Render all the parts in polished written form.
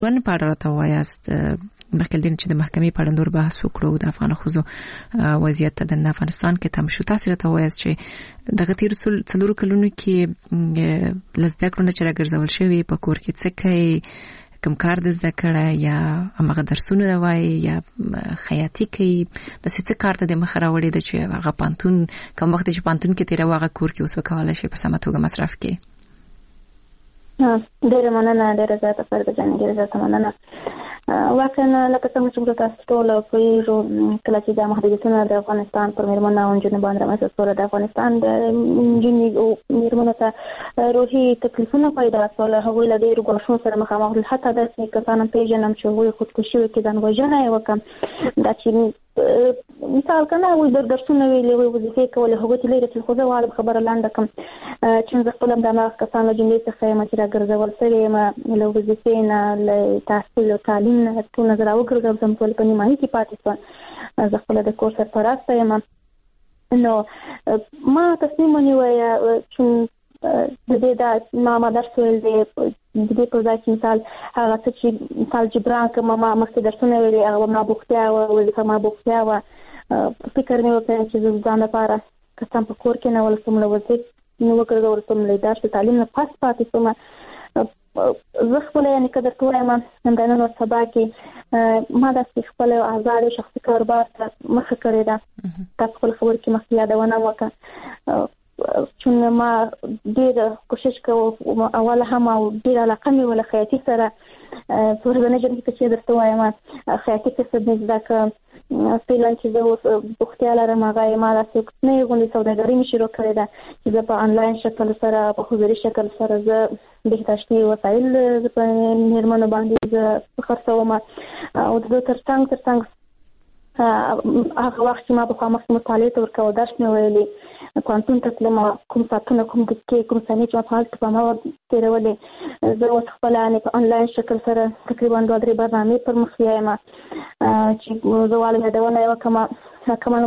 ون په اړه تاسو مخکې دین چې د محکمې په اړه نور بحث وکړو د افغان خزو وضعیت د افغانستان کې تم شو. تاسو ته وایي چې دغه تیر څلور کلونو کې لزده کړو چې راګرځول شوی په کور کې څه کوي، کوم کار د زده کړه یا هغه درسونه وایي یا خیاطي کوي، د څه کار ته د مخ راوړي د چې هغه پانتون کوم وخت چې پانتون کې تیر واغه کور کې اوس وکولای شي په سمه توګه مصرف کړي. ډېر مننه، ډېر زیاته فرد جان، ډېر زیاته مننه. واقعا لکه څنګه چې تاسو ټول پوهیږو کله چې د محدودیتونو د افغانستان پر مېرمنو او نجونو باندې رامنځته شول، د افغانستان د نجونو او مېرمنو ته روحي تکلیفونه پیدا شول، هغوی له ډېرو ګواښونو سره مخامخ دي. حتی داسې کسان هم پیژنم چې هغوی خودکشي وکړي، ځان وژنه یې وکړه. دا چې مثال کنه هغوی درسونه ویلي، هغوی وظیفې کولې، هغوی ته لري چې خو زه غواړم خبره لنډه کړم چې زه خپل هم د هغه کسان له جملې څخه یم چې راګرځول شوې یم له وظیفې نه، له تحصیل او تعلیم نه ټول نظر وګرځم، زه ټول په نیمایي کې پاتې شوم. زه خپله د کور سرپرسته یم. نو ما تصمیم ونیوی چې د دې ما درس ویل دی د دې په ځای چې مثال هغه څه چې مثال جبران کړم، ما مخکې درسونه ویلي هغه ما بوختیا وه، وظیفه ما بوختیا وه. فکر مې وکړ چې زه ځان لپاره کسان په کور کې نه ولسم، له وظیفې نه وګرځول شم، له درس تعلیم نه پس پاتې شوم. زه خپله یعنې که درته وایم همدا نن ورځ سبا کې ما داسې خپل ازاد شخصي کاروبار ته مخه کړې ده. تاسو خپل خبرو کې مخکې یادونه وکړه چون ما ډېر کوشش کوم اوله هم او ډېر علاقه مې وله خیاطي سره. په ورځني ژوند کې چې درته وایم خیاطي کسب مې زده کړه. فعلا چې زه اوس بوختیا لرم هغه یې ما داسې کوچنۍ غوندې سوداګري مې شروع کړې ده چې زه په انلاین شکل سره په حضوري شکل سره زه بهداشتي وسایل په مېرمنو باندې زه خرڅوم. او د تر څنګ هغه وخت چې ما په خامخ مطالعه ته ورکوه، درس مې ویلي، پوهنتون ته تلم، کوم ساعتونه کوم دقیقې کوم ثانیې چې ما په هلته په ما تېرولې، زه اوس خپله په انلاین شکل سره تقریبا 2-3 برنامې پر مخ یم چې زه وایم یادونه یې وکړم. کمن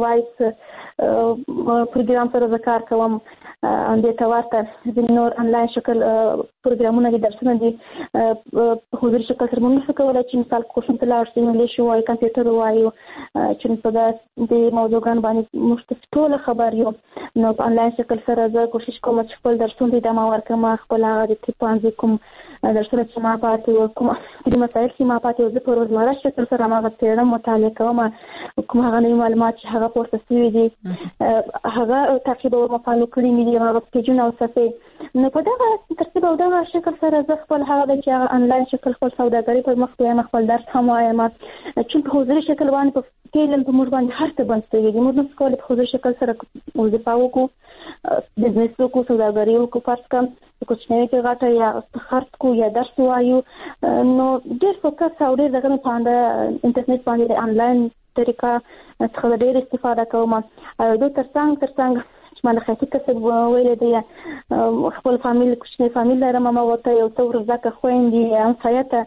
وایس پروګرام سره زه کار کوم، دې ته ورته ځینې نور انلاین شکل پروګرامونه دي، درسونه دي په حضوري شکل سره موږ نشو کولی چې مثال کورسونو ته لاړ شو، انګلیش ووایو، کمپیوټر ووایو، چې په دې موضوعګانو باندې موږ ټوله خبر یو. نو په انلاین شکل سره زه کوشش کوم چې خپل درسونه ادامه ورکړم، خپل هغه د طب پوهنځي کوم درسونه چې ما پاتې وو، کوم علمي مسایل چې ما پاتې وو، زه په روزمره شکل سره هماغه څېړم، مطالعه کوم، کوم هغه نوي معلومات چې هغه پورته شوي دي هغه تعقیبوم، فالو کړي مې دي هغه پیجونه او صفحې. نو په دغه ترتیب او دغه شکل سره زه خپل هغه چې هغه انلاین شکل خپل سوداګري پر مخ بیایم، خپل درس هم وایم، چې په حضوري شکل باندې په فعلا په موږ باندې هر څه بند شوي دي. موږ نشو کولی په حضوري شکل سره وظیفه وکړو، بزنس وکړو، سوداګري وکړو، فرض کړم کوچنۍ کې غټه یا خرڅ کو یا درس وایو. نو ډېر فوکس او ډېر دغه په انټرنیټ باندې د انلاین طریقه څخه ډېر استفاده کوم. او دوی ترڅنګ چې ما د خیاطي کسب ویلی دی، خپل فامیل کوچنی فامیل لرم، ما ورته یو څه ور زده کړه، خویندې همسایه ته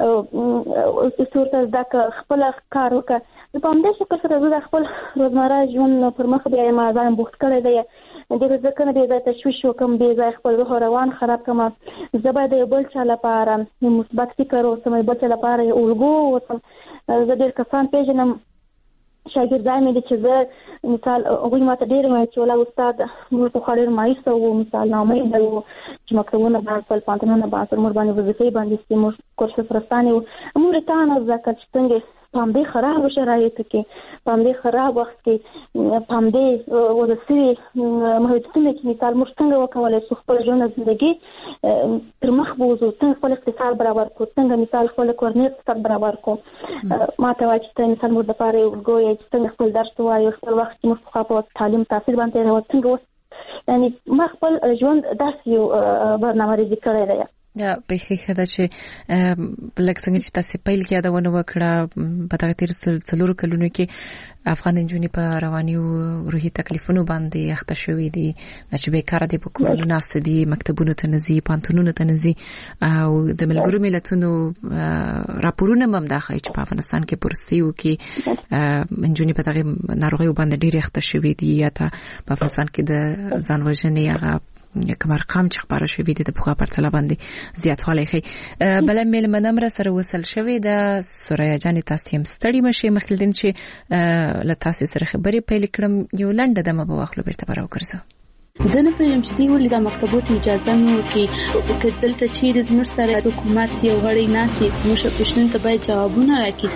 څه ورته زده کړه، خپله کار وکړه. په همدې شکل سره زه د خپل روزمره ژوند پر مخ بیایم، ځان بوخت کړی دی. ډېر زه که نه بې ځایه تشویش وکړم، بې ځایه خپل روح روان خراب کړم، زه باید د یو بل چا لپاره مثبت فکر اوسم، یو بل چا لپاره یو الګو اوسم. زه ډېر کسان پیژنم شاګردان مې دي چې زه مثال هغوی ما ته ډېر وایي چې ولا استاد موږ پخوا ډېر مایوسه وو، مثال ناامیده وو چې مکتبونه بند شول، پوهنتونونه بند شول، موږ باندې وظیفې بندې شوې، موږ کورس پرستانې وو. موږ ته نه زده کړل چې څنګه په همدې خرابو شرایطو کې، په همدې خراب وخت کې، په همدې وضع شوي محدودیتونو کې مثال موږ څنګه وکولی شو خپل ژوند او زندګي تر مخ بوځو، څنګه خپل اقتصاد برابر کړو، څنګه مثال خپل کورنۍ اقتصاد برابر کړو. ما ته وایي چې ته مثال موږ دپاره یو الګو یې چې څنګه خپل درس ووایو، خپل وخت چې موږ پخوا په تعلیم تحصیل باندې تېروو، څنګه اوس یعنې ما خپل ژوند داسې یو برنامه ریزي کړی دی. یا په ښه ده چې لکه څنګه چې تاسو پیل کې یادونه وکړه، په دغه تیر څلورو کلونو کې افغان نجونې په رواني او روحي تکلیفونو باندې اخته شوې دي، چې بیکاره دي، په کورونو ناسته دي، مکتبونو ته نه ځي، پوهنتونونو ته نه ځي. او د ملګرو ملتونو راپورونه هم دا ښایي چې په افغانستان کې په وروستیو کې نجونې په دغه ناروغیو باندې ډېرې اخته شوې دي، یا په افغانستان کې د ځان وژنې هغه کمرقام چې خبره شوې د پخوا پرتله باندې زیاتوالی ښیي. بل میلمنه مر سره وصل شوې د سوریا جان تاسو هم ستړي مشه مخکلدین چې له تاسو سره خبرې پیل کړم یو لنډه دمه به واخلو بیرته راوګرځو. زه نه پوهیږم چې دوی ولې د مکتبونو اجازه نه ورکوي که دلته چیرې زموږ سره حکومت یو غړی ناست وي زموږ پوښتنو ته باید جوابونه راکړي.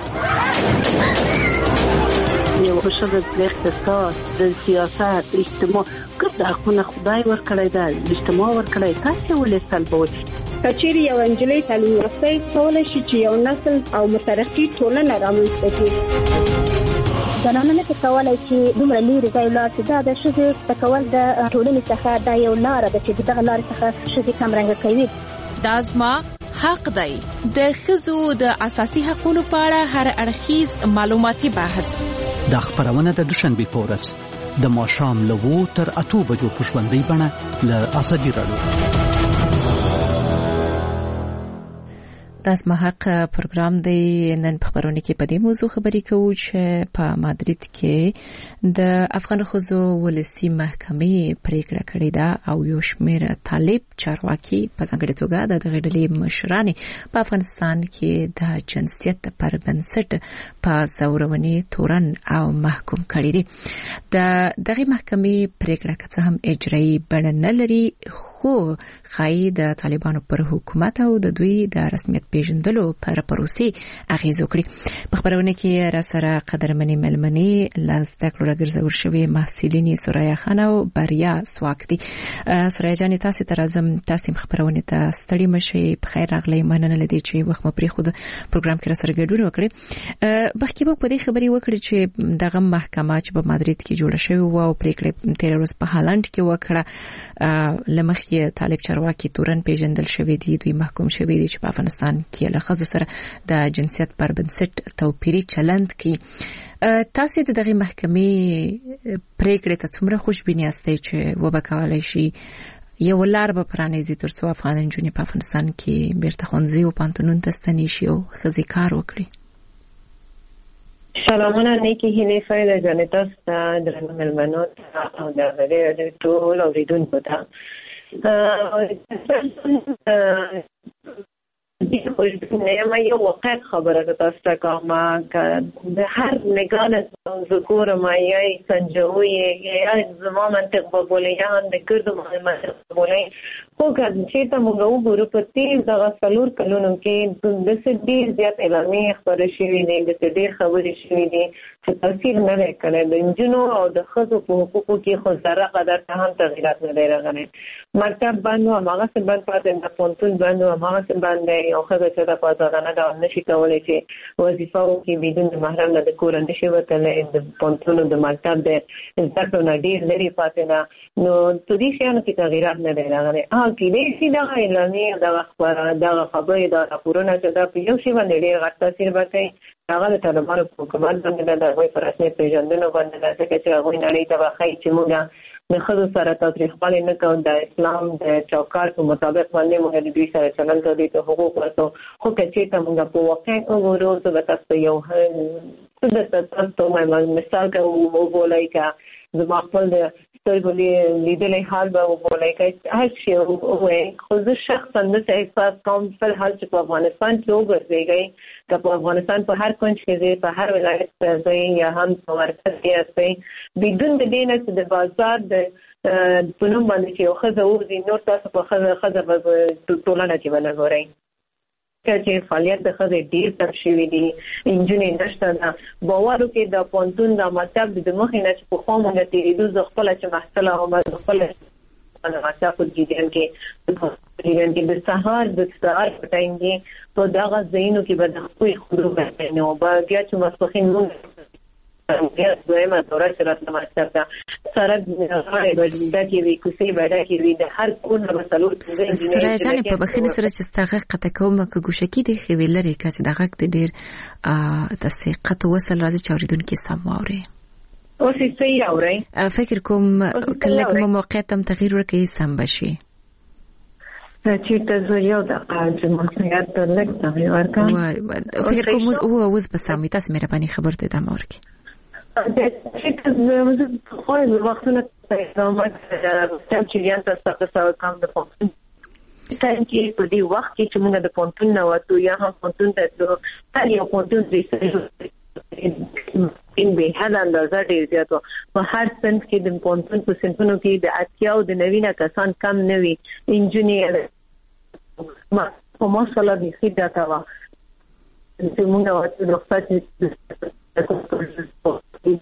یو ښځه د اقتصاد د سیاست اجتماع ګډ حقونه خدای ورکړی دی اجتماع ورکړی تاسو ولې سلبوي کچېرې یو انجلۍ تعلیم یافته کولای شي چې یو نسل او مترقي ټولنه رامنځته کړي. زنانه نه کولای شي دومره لري ځای لاړ چې دا د ښځې تکول د ټولنې څخه دا یو لار ده چې دغه لار څخه ښځې کم رنګ کوي. دا زما حق دی. د ښځو د اساسي حقوقو په اړه هر اړخیز معلوماتي بحث د خبرونه د دوشنبه په ورځ د ماښام له 2 تر 8 بجو په ژوندۍ بڼه له اساسي راډیو. داس محق پروګرام دی. نن په خبرونه کې په دې موضوع خبرې کوو چې په مادرید کې د افغان ښځو ولسی محکمې پریکړه کړې ده او یو شمېر طالب چارواکي په ځانګړي توګه د غړډلې مشرانې په افغانستان کې د جنسیت پر بنسټ په زورونې تورن او محکوم کړي دي. دغه محکمې پریکړه که څه هم اجرایي بڼه نه لري خو خای د طالبانو پر حکومت او د دوی د رسمیت پیژندلو پر پروسې اغیز وکړي. په خبرونه کې را سره قدرمنې ملمنې لاسته کړو راګرځور شوی محصلینی سوریا خان او بریا سواک دي. سوریا جان تاسو ته راځم. تاسو خبرونه ته ستړي مشي په خیر راغلی. مننه لدی چې وخت مو پرې خود پروګرام کې را سره ګډون وکړي. بخکې په دې خبري وکړي چې دغه محکمه چې په مادرید کې جوړه شوې و او پریکړه تیر ورځ په هالند کې وکړه لمخې طالب چارواکي تورن پیژندل شوی دي. دوی محکوم شوی دي چې په افغانستان کې له ښځو سره د جنسیت پر بنسټ توپیري چلند کوي. تاسو د دغه محکمې پریکړه ته څومره خوشبینی یاستئ چې وبکولای شي یو لار به پرانیزي ترڅو افغان نجونې په افغانستان کې بیرته ښوونځي او پانتونون ته ستنې شي او ښځې کار وکړي؟ سلامونه نیکی هیله فایده جانې تاسو ته درنو مېلمنو او د غړي ټول اوریدونکو ته ما یو واقع خبره تاسو ته کوم که د هر نگاه ذکر ما یا سنجوی یا زما منطق په بولې یا د ګردو منطق بولې خو که چې ته موږ وګورو په تیر دغه څلور کلونو کې د ډېر زیات اعلانې خبرې شوې دي د ډېر خبرې شوې دي چې تاثیر نه لري کړی د انجونو او د ښځو په حقوقو کې خو ذره قدر ته هم تغیرات نه دی راغلی. مکتب بند و هماغسې بند پاتې د پوهنتون بند و هماغسې بند دی. یو ښځه چې د ازادانه ډول نشي کولی چې وظیفه وکړي بدون د محرم نه د کوره نشي وتلی. د پوهنتون د مکتب د زده کړو نه ډېر لرې پاتې ده. نو په دې شیانو کې تغیرات نه دی راغلی. کېدای شي دغه اعلانې دغه خبرې دا راپورونه چې دا په یو شي باندې ډېر غټ تاثیر وکړي. هغه د طالبانو په حکومت باندې د هغوی په رسمیت پیژندنو باندې ده ځکه چې هغوی نړۍ ته به ښایي چې موږ د ښځو سره تاوتریخوالی نه کوو. د اسلام د چوکاټ په مطابق باندې موږ د دوی سره چلند کوو دوی ته حقوق ورکوو. خو که چېرته موږ په واقع وګورو زه به تاسو ته یو مثال که وبولئ که زما خپل د سترګو لیدلی حال به وبولئ که هر شی ووایئ. خو زه شخصا داسې احساس کوم فلحال چې په افغانستان کې وګرځېږئ که په افغانستان په هر کنج کې ځئ په هر ولایت کې ځئ یا هم په مرکز کې یاستئ بدون د دې نه چې د بازار د په نوم باندې چې یو ښځه ووځي نور تاسو په ښځه په ټولنه کې به نه ګورئ. چې فعالیت د ښځې ډېر کم شوي دي. نجونې نشته ده. باور وکړئ د پوهنتون د مکتب د مخې نه چې پخوا مونږ تېرېدو زه خپله چې محصله وم زه خپله د مکتب په جریان کې د سهار په ټایم کې په دغه ځایونو کې به د خپلې خودرو بیا چې ماسپښین مونږ بیا دویمه دوره چې راتله مکتب ته سړک غاړې به ډکې وي کوڅې به ډکې وي د هر کور نه به څلور سوریا جانې په بخښنې سره چې ستا غږ قطع کوم که ګوشکي دې ښې لرې که چې د غږ د ډېر داسې قطع وصل راځي چې اورېدونکي سم واوري. اوس یې صحیح اورئ؟ فکر کوم که لږ مو موقعیت هم تغییر ورکړي سم به شي. چېرته زه یو دقیقه چې موقعیت ته لږ تغییر ورکړم فکر کوم اوس به سم وي. تاسو مهرباني خبر ته ادامه ورکړئ. چې خو وختونه ته چیرې تاسو کم د پونتون چې په دې وخت کې چې موږ د پونتون نه وته یا هم پونتون ته هر یو پونتون دې ان به هدا اندازه ډیر زیات په هر صنف کې د پونتون په صنفونو کې د اتیاو د نوینه کسان کم نوي انجینیر ما په مسله دې خیدا تا وا چې موږ وته د خاصه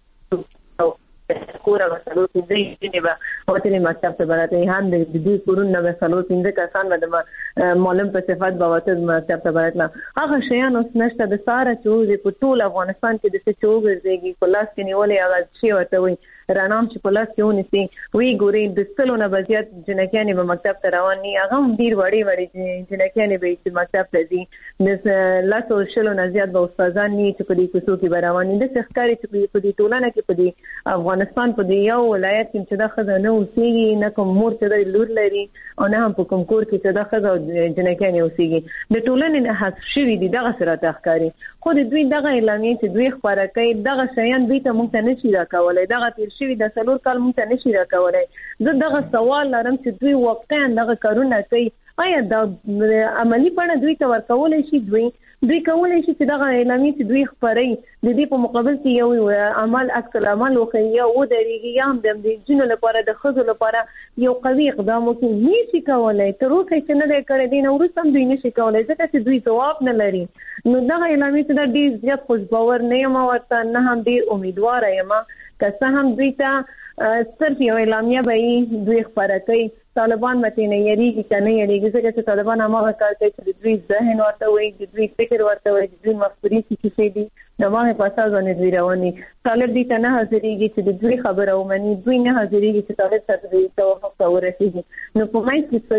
کورا وسلو دې جنبه او ته مکتب ته برته هم د دې کورونه به سلو څنګه کسان د معلم په صفات باوته مکتب ته برته هغه شیان اوس نشته د ساره چې په ټول افغانستان کې د څه چوغږي په لاس کې نیولې هغه شی ورته وي رانام چې په لاس کې ونیسي وی ګوري د سلونه بزیات جنکیانې به مکتب ته روان ني هغه ډیر وړي جنکیانې به چې مکتب ته ځي د لاسو شلونه زیات به استادان ني چې په دې کوڅو کې روان دي د ښکاری چې په دې ټولنه کې په دې افغانستان په دې یو ولایت کې چې دا خزه نه اوسېږي نه کوم مور ته د لور لري او نه هم په کوم کور کې چې دا خزه جنکیانې اوسېږي د ټولنې نه حذف شوی دي دغه سره تخکاری خو د دوی دغه اعلامیه چې دوی خبره کوي دغه شیان دوی ته مونږ ته نشي راکولای دغه تیر شوی د سلور کال مونږ ته نشي راکولای زه دغه سوال لرم چې دوی واقعا دغه کارونه کوي آیا دا عملی پړه دوی ته ورکولای شي دوی کولای شي چې دغه اعلامیه چې دوی خبري د دې په مقابل کې یو عمل عکس العمل وکړي یا و درېږي یا هم د جنو لپاره د خزو لپاره یو قوي اقدام وکړي نشي کولای تر اوسه چې نه دی کړی دی نو وروسته هم دوی نشي کولای ځکه چې دوی ځواب نه لري نو دغه اعلامیه چې دا ډېر زیات خوشباور نه یم ورته نه هم ډېر امیدواره یم که څه هم دوی ته صرف یو اعلامیه به دوی خبره کوي طالبان مته نه یریږي کنه یریږي ځکه چې طالبان هغه کار کوي چې دوی ذهن ورته وي دوی فکر ورته وي دوی مفکورې کې دي نو هغه په اساس باندې دوی رواني طالب دي ته نه حاضرېږي چې دوی خبره ومني دوی نه حاضرېږي چې طالب سره دوی توافق ته ورسېږي نو په مای کې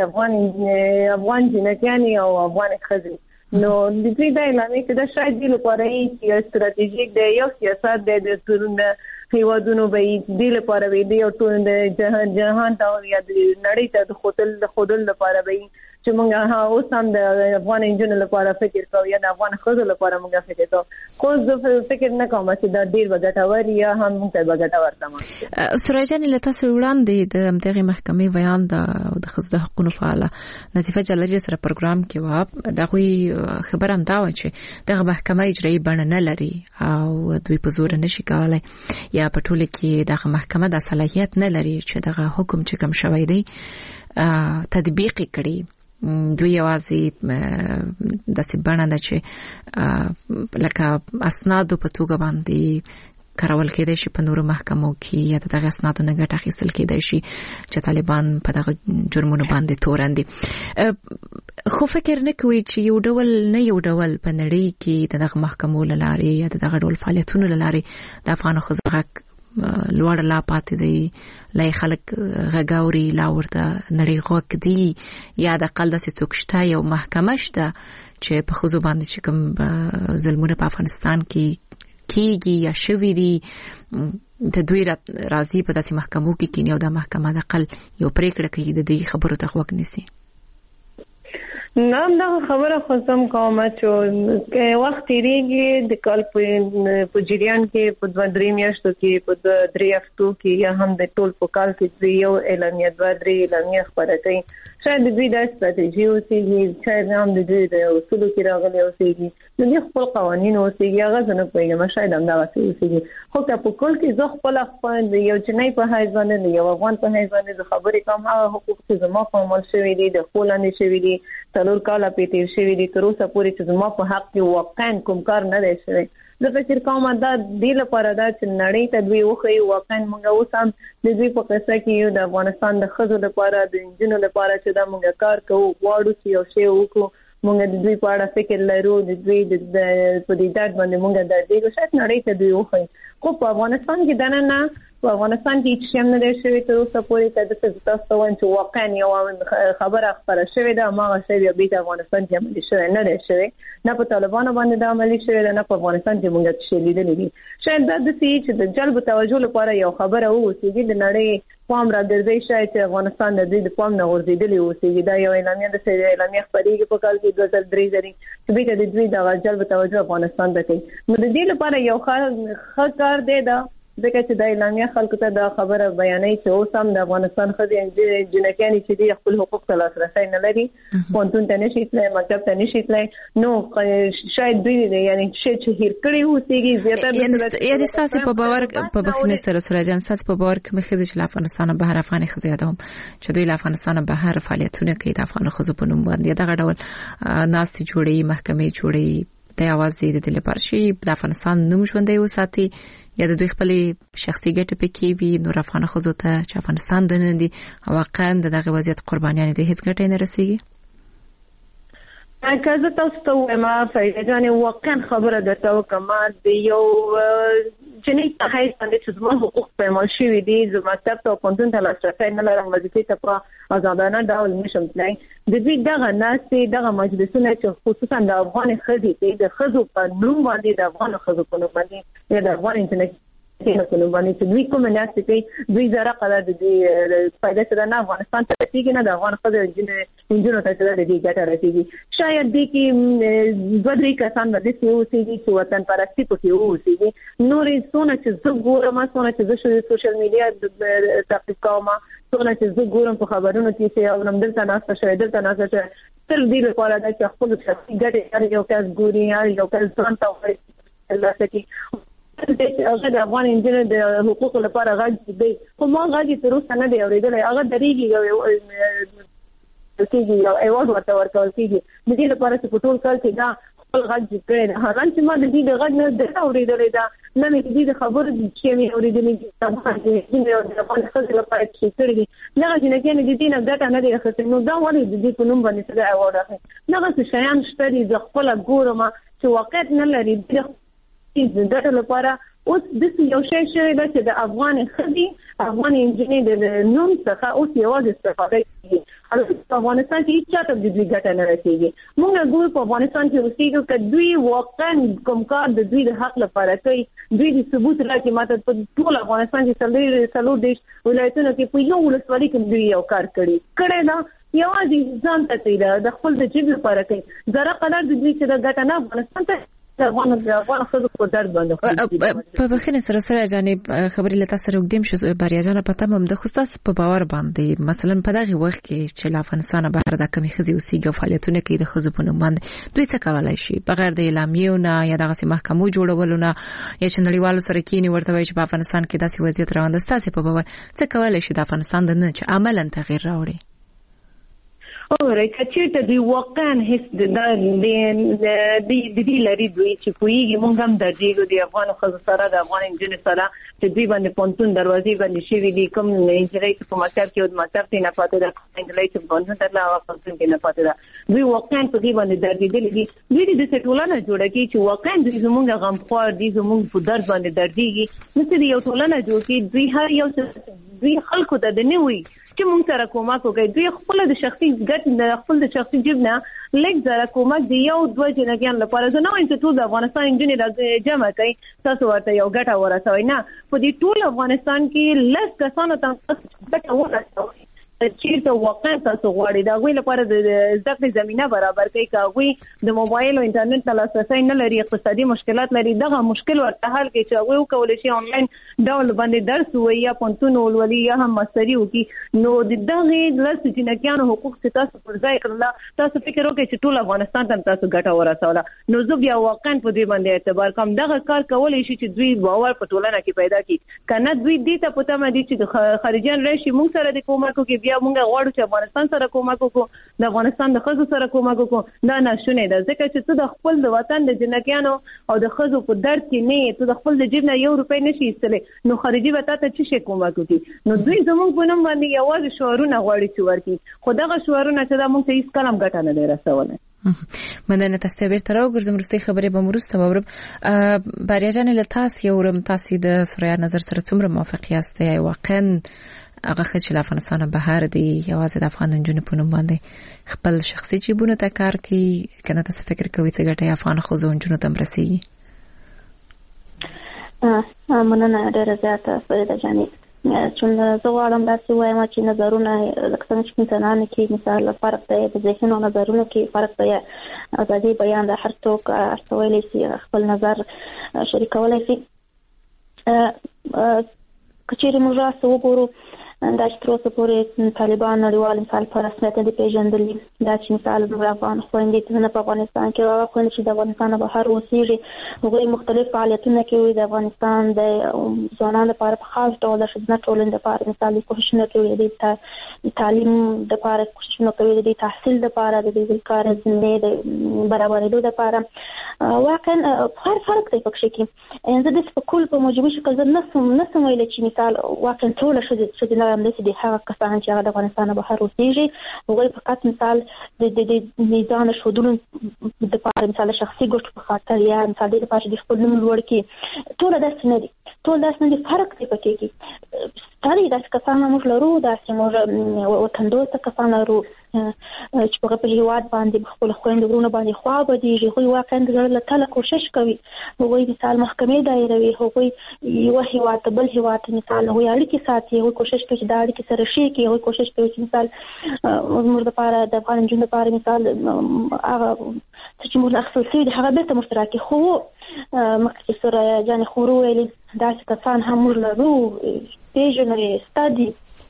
سوځيږي افغان جنکیانی او افغان خزي نو د دې د اعلانې کې دا شاید د لپاره یو ستراتیژیک دی یو سیاست دی د ټولنې هیوادونو به د لپاره وي د ټول د جهان ته یا د نړۍ ته د خودل لپاره به چې موږ اوس هم د افغان انجن لپاره فکر کوو یا د افغان خزو لپاره موږ فکر کوو خو زه فکر نه کوم چې دا ډیر وګټور یا هم موږ ته وګټور تمام سراجان له تاسو وړاندې د دغه محکمې بیان د خزو د حقوقو فعال نظیفه جلالی سره پروګرام کې و دغه خبر هم دا و چې دغه محکمه اجرایی بڼه نه لري او دوی په زور نشي کولای یا په ټوله کې دغه محکمه د صلاحیت نه لري چې دغه حکم چې کوم شوی دی تطبیق کړي دوی یوازې د سبانه د چې لکه اسناد په توګه باندې کارول کېدای شي په نورو محکمو کې یا دغه اسناد نه ګټه اخیستل کېدای شي چې طالبان په دغه جرمونو باندې تورندي خو فکر نه کوي چې یو ډول په نړۍ کې دغه محکمو لاره یا دغه ډول فعالیتونو لاره د افغان خزو حق لوړ لا پاتې دی لای خلک غاوري لا ورته نړۍ غوک دی یا د قل د څوکشته یو محکمه شته چې په خزو باندې چې کوم ظلمونه په افغانستان کې کیږي یا شوی دی د دوی راضي په داسې محکمو کې کینیو د محکمه د قل یو پریکړه کوي د دې خبرو ته غوږ نیسي نام دا خبره خصم کوم چې وخت تیریږي د کال په جریان کې په 2-3 میاشتو کې په 3 هفتو کې یا هم د ټول په کال کې یو اعلامیه 2-3 اعلامیه خبره کوي شاید دوی د ستراتیژي اوسېږي شاید هم د دوی د اصولو کې راغلي اوسېږي د دې خپل قوانين اوسېږي هغه څنګه پیږي شاید هم دا اوسېږي خو که په کول کې زه خپل یو چنای په حیث باندې یو افغان په حیث باندې خبرې کوم هغه حقوق چې زما په عمل شوی دي د خپلانه شوی دي څلور کاله په تیر شوی دي تر اوسه پورې چې زما په حق کې واقعا کوم کار نه دی شوی زه فکر کوم دا د لپاره دا چې نړۍ ته دوی وخی واقعا موږ اوس هم د دوی په قصه کې یو د افغانستان د خزو لپاره د انجنونو لپاره چې دا موږ کار کوو غواړو چې یو شی وکړو موږ د دوی په اړه فکر لرو د دوی د په دې ډاډ باندې موږ د دې شاید نړۍ ته دوی وخی خو په افغانستان کې دا نه په افغانستان کې هیڅ هم نه دی شوی تر اوسه پورې چې تاسو وایم چې واقعا یو خبره خبره شوې ده ما غوښتل بیا په افغانستان کې عملي شوی نه دی شوی نه په طالبانو باندې د عملي شوی نه په افغانستان کې موږ څه لیدل دي شاید دا د چې د جلب توجه لپاره یو خبره ووسیږي د نړۍ پام را ګرځي شاید چې افغانستان د دې پام نه ورزيدلی ووسیږي دا یو اعلامیه د سړي اعلامیه خبرېږي په کال کې 2003 درې چې به د دوی د جلب توجه افغانستان ته کوي نو د دې لپاره یو ښه کار دی دا ځکه چې د اعلامیه خلکو ته دا خبره بیانوي چې اوس هم د افغانستان ښځې جنکیانې چې دي خپل حقوق ته لاسرسی نه لري، پوهنتون ته نشي تللی، مکتب ته نشي تللی، نو شاید دوی یعنی چې هیر کړي اوسېږي زیاتره. یعنی ستاسو په باور په بخښنې سره سره جان ستاسو په باور کومې ښځې چې له افغانستانه بهر افغاني ښځې یادوم چې دوی له افغانستانه بهر فعالیتونه کوي د افغان ښځو په نوم باندې دغه ډول ناستې جوړوي، محکمې جوړوي، د یوازې د دې لپاره چې د افغانستان نوم ژوندی وساتي یا د دوی خپل شخصي ګټې پکې وي، نور افغان ښځو ته چې افغانستان دننه دي واقعا دغه وضعیت قربانیان دي هیڅ ګټه نه رسیږي. که زه تاسو ته وایم فريده جانې واقعا خبره درته وکړم د یو جنۍ په حیث باندې چې زما حقوق پایمال شوي دي، زه مکتب ته او پوهنتون ته لاسرسی نه لرم، وظیفې ته په ازادانه ډول نشم تللی. د دوی دغه ناستې دغه مجلسونه چې خصوصا د افغان ښځې د ښځو په نوم باندې د افغان ښځو په نوم باندې یا د افغان انټرنیټ په نوم باندې چې دوی کومه ناستې کوي دوی زره قدر د دې فایده څه ده نه افغانستان ته رسېږي نه د افغان ښځو نجونو ته د دې ګټه رسېږي. شاید دې کې دوه درې کسان به داسې اوسېږي چې وطن پرستي پکې واوسېږي. نورې څونه چې زه ګورم، څونه چې زه سوشل میډیا تعقیب کوم، څونه چې زه ګورم په خبرونو کې چې اورم دلته ناسته شوی دلته ناسته شوی، تل دې لپاره ده چې خپل شخصي ګټې هر یو کس ګوري، هر یو کس ځان ته وایي ترلاسه کړي. هغه د افغان انجنیر د حقوقو لپاره غږ دی، خو ما غږ تر اوسه نه دی اورېدلی. هغه درېږي یو ایوارډ ورته ورکول کېږي د دې لپاره چې په ټول کال کې دا خپل غږ جوړ کړی دی. هغه چې ما د دې د غږ نه ده اورېدلی ده، نه مې د دې د خبرو چې مې اورېدلې دي د افغان ښځې لپاره چې کړي دي دغه جنکیانې د دې نه ګټه نه دی اخیستې، نو دا ولې د دې په نوم باندې څه ایوارډ اخلي؟ دغسې شیان شته دي زه خپله ګورم چې واقعیت نه لري. د ګټو لپاره اوس داسې یو شی شوی ده چې د افغان ښځې افغان انجنیر د نوم څخه اوس یوازې استفاده کېږي. په افغانستان کې هېڅ چاته د دوی ګټه نه رسېږي. موږ ګورو په افغانستان کې اوسېږو که دوی واقعا کوم کار د دوی د حق لپاره کوي، دوی د ثبوت راکړي ماته په ټول افغانستان کې 40 ولایتونو کې په یو ولسوالۍ کې دوی یو کار کړی ده، یوازې ځان ته کوي، د خپل د جیب لپاره کوي. زره قدر د دوی چې د ګټه نه افغانستان ته افغان ښځو په درد باندې په بخښنې سره سره جانب خبرې له تاسو سره وګدیم شو بریا جانه پته مم د خو تاسو په باور باندې مثلا په دغه وخت کې چې له افغانستان بهر د کمی ښځې اوسېږي او فعالیتونه کوي د ښځو په نوم باندې دوی څه کولای شي بغیر د اعلامیو نه یا دغه محکمو جوړولو نه یا چې نړیوالو سره کېنی ورته وایي چې په افغانستان کې داسې وضعیت روان ده؟ تاسو په باور څه کولای شي د افغانستان د نه چې عملاً تغییر راوړي؟ اوره کچېرته دی واقعا هیڅ د دې لري دوی چې کویږي مونږ هم درځو د افغان ښځو سره د افغان انجنیر سره چې دوی باندې پونتون دروازې باندې شي دي کوم انجنیر په مکتب کې او مکتب ته نه پاتې ده انجنیر چې پونتون ته لا پونتون کې نه پاتې ده دوی واقعا په دې باندې درځي دي دوی د ټولنه جوړه کی چې واقعا دوی زمونږ غمخوار دي زمونږ په درد باندې درځي نو چې یو ټولنه جوړ کی دوی هر یو دوی خلکو ته د نه وي چې مونږ سره کومک وکړي دوی خپل د شخصي ګټ نه خپل د شخصي جیب نه لږ زره کومک دی یو دوه جنګیان لپاره زه نه وایم چې ټول د افغانستان انجنیر جمع کوي تاسو ورته یو ګټه ورسوي نه په دې ټول افغانستان کې لږ کسانو ته ګټه ورسوي چیرته واقعا تاسو غواړئ دا غوي لپاره د زده کړې زمينه برابر کوي کاوي د موبایل او انټرنیټ ته لاسرسي نه لري اقتصادي مشکلات لري دغه مشکل ورته حل کوي چې هغه کولای شي انلاین ډول باندې درس وي یا پونتون ولولي یا هم ماستری وکي نو د دغه لس جنکیانو حقوق چې تاسو پر ځای کړل تاسو فکر وکړئ چې ټول افغانستان ته تاسو ګټه ورسوله نو زه بیا واقعا په دې باندې اعتبار کوم دغه کار کولای شي چې دوی باور په ټولنه کې پیدا کړي کنه دوی دې ته پته مې دي چې خارجيان راشي موږ سره د کومک کوي بیا موږ غواړو چې افغانستان سره کومک وکړو د افغانستان د ښځو سره کومک وکړو دا ناشونې ده ځکه چې ته د خپل د وطن د جنکیانو او د ښځو په درد کې نه ته د خپل د جیب نه یو روپۍ نشي ایستلی نو خارجي به تاسو څه شي کومک وکړي نو دوی زموږ په نوم باندې یوازې شعارونه غواړي چې ورکړي خو دغه شعارونه چې دا موږ ته هیڅ کلم ګټه نه دی رسولی مننه تاسو به تر وګرځم رسته خبرې به مرسته وورم بریا جان له تاسو یورم تاسو د سوریا نظر سره څومره موافق یاست واقعا هغه چې له افغانستان بهر دی یوازې د افغان نجونو په نوم باندې خپل شخصي جیبونو ته کار کوي کنه تاسو فکر کوئ چې ګټه افغان ښځو نجونو ته مرسي مننه ډېره زیاته فريده جاني چې زه غواړم داسې وایم چې نظرونه لکه څنګه چې انسانانو کې مثال فرق دی د ذهنونو نظرونو کې فرق دی ازادي بیان د هر څوک استویلی شي خپل نظر شریکولای شي کچېرې موږ راسه وګورو دا چې تر اوسه پورې طالبان نړیوال مثال په رسمیت نه دي پېژندلي، دا چې مثال زموږ افغان خویندې چې نه په افغانستان کې هغه خویندې چې د افغانستان بهر اوسېږي هغوی مختلف فعالیتونه کوي د افغانستان د ځوانانو لپاره په خاص ډول د ښځینه ټولنې لپاره مثال کوښښونه کوي، د تعلیم لپاره کوښښونه کوي، د تحصیل لپاره د کار زمینې د برابرېدو لپاره واقعا فرق دی پکې کې. زه داسې په کل په موجودي شکل زه نسم ویلی چې مثال واقعا ټوله ښځینه همداسې د هغه کسان چې هغه د افغانستان بهر اوسېږي هغوی فقط مثال د ځان ښودلو دپاره مثال د شخصي ګټو په خاطر یا مثال دې دپاره چې د خپل نوم لوړ کړي، ټوله داسې نه دي، فرق دی پکې کې. ستړي داسې کسان موږ لرو، داسې موږ وطندوسته کسان لرو چې په خپل هېواد باندې خپل خویندو ورونو باندې خوا بدېږي، هغوی واقعا د زړه له تله کوښښ کوي، هغوی مثال محکمې دایروي، هغوی یوه هېواد ته بل هېواد ته مثال هغوی اړیکې ساتي، هغوی کوښښ کوي چې دا اړیکې سره ښې کړي، هغوی کوښښ کوي چې مثال زموږ دپاره د افغان نجونو دپاره مثال هغه څه چې موږ اخیستل شوي دي هغه بېرته موږ ته راکړي. خو مخکې سوریا جانې خورو ویلي داسې کسان هم موږ لرو پېژنو ستادي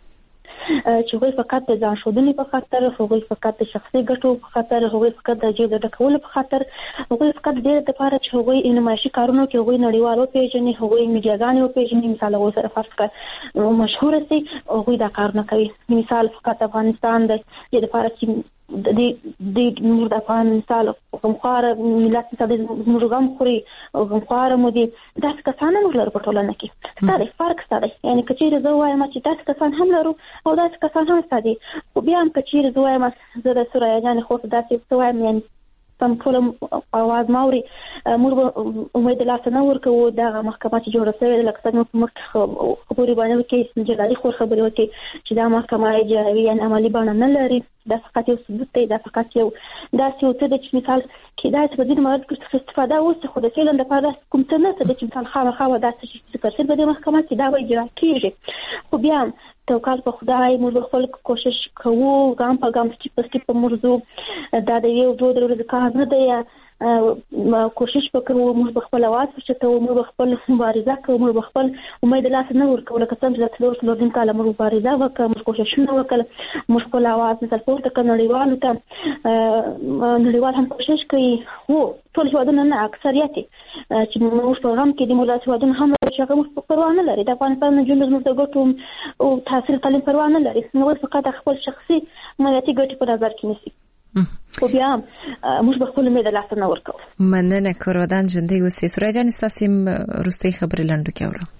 چې هغوی فقط د ځان ښودنې په خاطر، هغوی فقط د شخصي ګټو په خاطر، هغوی فقط د جیب د ډکولو په خاطر، هغوی فقط دې لپاره چې هغوی نمایشي کارونو کې هغوی نړیوال وپېژني، هغوی میډیاګانې وپېژني، مثال هغوی سره فرض کړه مشهوره سي، هغوی دا کارونه کوي. مثال فقط افغانستان د دې لپاره چې د موږ د افغان مثال غمخواره ملت مثال زموږ غم خوري او غمخواره مو دي، داسې کسان موږ لرو په ټولنه کې. ستا دی فرق ستا دی، یعنې که چېرې زه ووایم چې داسې کسان هم لرو او داسې کسان هم ستا دي، خو بیا هم که چېرې زه وایم زه د سوریا جانې خور ته داسې څه وایم یعنې سم ټوله اواز ما اوري، موږ به امید د لاسه نه ورکوو دغه محکمه چې جوړه شوې ده، لکه څنګه په مخکې خبرې باندې وکړي جلالي خور خبرې وکړي چې دا محکمه اجرایي یعنې عملي بڼه نه لري، دا فقط یو ثبوت دی، دا فقط یو داسې یو څه دی چې مثال کېدای شي په ځینې موارد کې څخه استفاده وشي، خو د فعلا دپاره داسې کوم څه نشته دی چې مثال خامخا به داسې شي چې ذکر شوي په دې محکمه کې دا به اجرا کېږي. خو بیا هم توکل په خدای موږ به خپل کوښښ کوو ګام په ګام سټیپ په سټیپ به موږ ځو، دا د یو دوه درې ورځې کار نه دی، کوښښ به کوو، موږ به خپل اواز اوچتوو، موږ به خپل مبارزه کوو، موږ به خپل امید د لاسه نه ورکوو، لکه څنګه چې د څلور نیم کاله موږ مبارزه وکړه، موږ کوښښونه وکړل، موږ خپل اواز مثال پورته کړ نړیوالو ته، نړیوال هم کوښښ کوي، خو ټول هېوادونه نه اکثریت چې موږ په غم کې دي، موږ داسې هېوادونه هم لري چې هغه موږ پروا نه لري، د افغانستان نجونو زموږ د ګټو او تحصیل تعلیم پروا نه لري، هغوی فقط خپل شخصي ملتي ګټې په نظر کې نیسي. خو بیا هم موږ به خپل امید د لاسه نه ورکوو. مننه کورودان ژوندۍ اوسئ. سوریا جانې ستاسې وروستۍ خبرې لنډو کې اورم.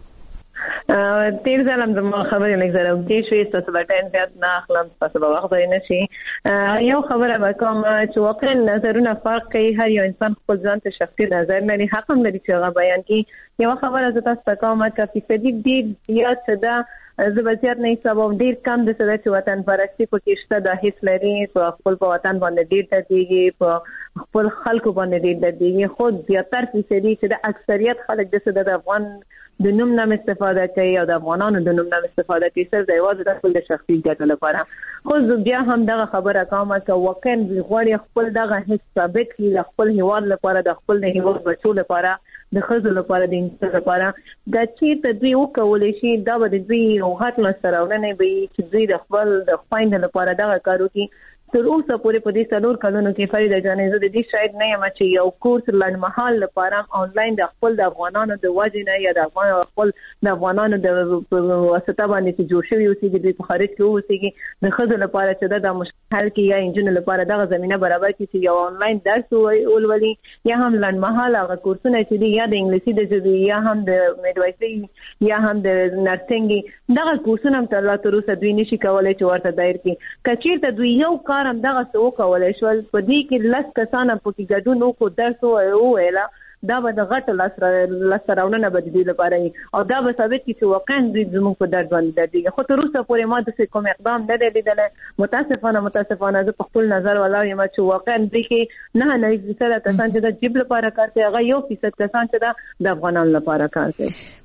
تیر ځل هم زما خبرې لږ زره اوږدې شوې، ستاسو به ټایم زیات نه اخلم، ستاسو به وخت ضایع نه شي. یو خبره به کوم چې واقعا نظرونه فرق کوي، هر یو انسان خپل ځان ته شخصي نظر لري، حق هم لري چې هغه بیان کړي. یو خبره زه تاسو ته کوم چې فیصدي ډېر زیات څه ده، زه به زیات نه حسابوم، ډېر کم د څه ده چې وطن پرستي پکې شته، دا هیڅ لري، په خپل په وطن باندې ډېر دردېږي، په خپل خلکو باندې ډېر دردېږي، خو زیاتر فیصدي چې د اکثریت خلک د څه ده د افغان د نوم نام استفاده کوي او د افغانانو د نوم نام استفاده کوي، صرف د یوازې د خپل د شخصي ګټو لپاره. خو زه بیا هم دغه خبره کوم چې واقعا غواړي خپل دغه هیڅ ثابت کړي د خپل هېواد لپاره، د خپل د هېواد بچو لپاره، د ښځو لپاره، د انسان لپاره، دا چېرته دوی وکولی شي، دا به د دوی یو غټ لاسته راوړنې به وي چې دوی د خپل د خویندو لپاره دغه کار وکړي. تر اوسه پورې په دې 4 کلونو کې فرید جانې زه د دې شاید نه یم چې یو کورس لنډمهال لپاره آنلاین د خپل د افغانانو د وجې نه یا د افغانانو د واسطه باندې چې جوړ شوي اوسېږي، دوی په خارج کې اوسېږي، د ښځو لپاره چې د مشکل حل کې یا انجونو لپاره دغه زمینه برابر کړي چې یو آنلاین درس ولولي، یا هم لنډمهال هغه کورسونه چې دي یا د انګلیسي د ژبې یا هم د میډوایفري یا هم د نرسنګ، دغه کورسونه هم تر اوسه دوی نشي کولی چې ورته دایر کړي. که چېرته دوی یو هم دغه څه وکولی شول، په دې کې 10 کسان پکې ګډون وکړو، درس وویله، دا به د غټو لاسته راوړنه به د دوی لپاره وي او دا به ثابت کړي چې واقعا دوی زموږ په درد باندې دردېږي. خو تر اوسه پورې ما داسې کوم اقدام نه دی لیدلی. متاسفانه زه په خپل نظر ولاړ یم چې واقعا دوی کې 9% کسان چې د جیب لپاره کار کوي، هغه 1% کسان چې د افغانانو لپاره کار کوي.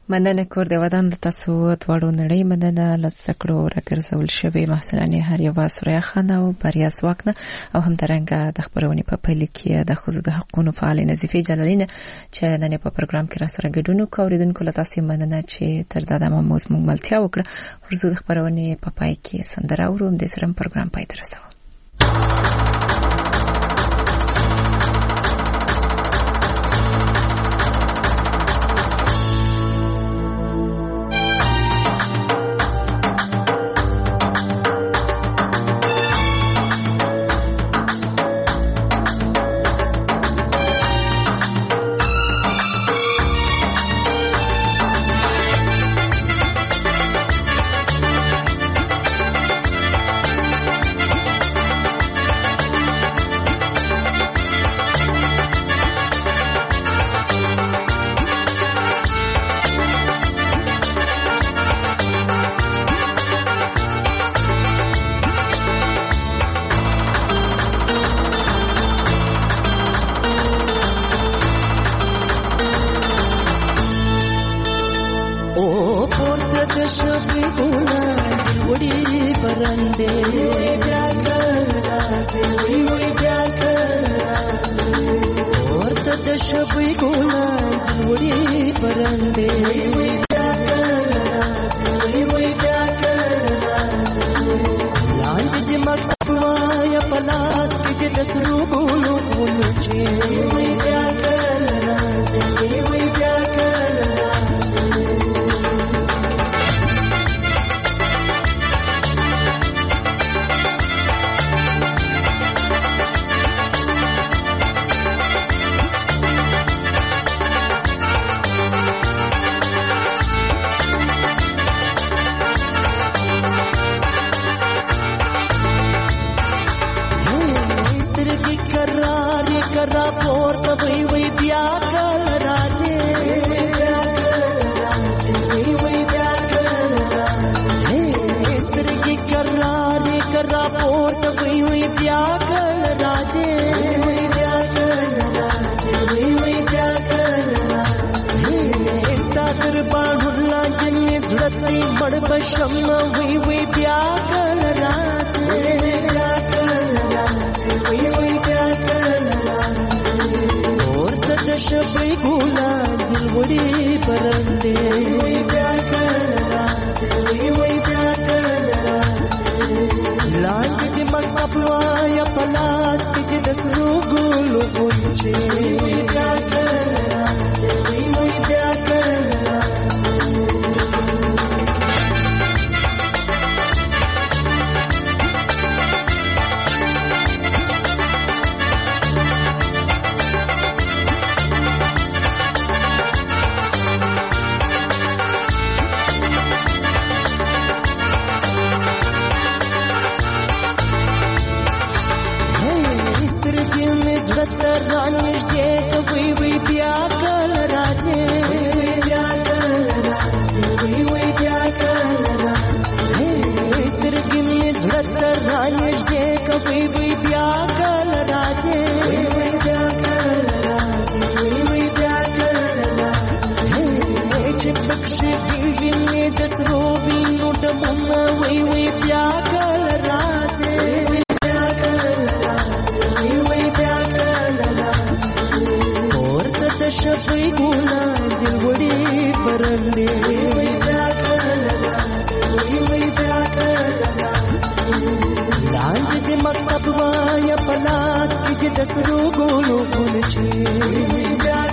مننه کور د ودان تاسو دواړو نړۍ مننه لسکړو راګرځول شوی محسنانه هر یو سوریا خان او بریا سواکنه او هم درنګه د خبرونې په پیل کې د خزو د حقوقو فعال نظیفه جلالینه چې نن په پروګرام کې را سره ګډون کوریدونکو له تاسو مننه چې تر دا د موږ ملتیا وکړه ورزو د خبرونې په پای کې سندره اوروم د سرم پروګرام پای تر رسو مکتب وایا پلات کې د سرو ګلو ګل چې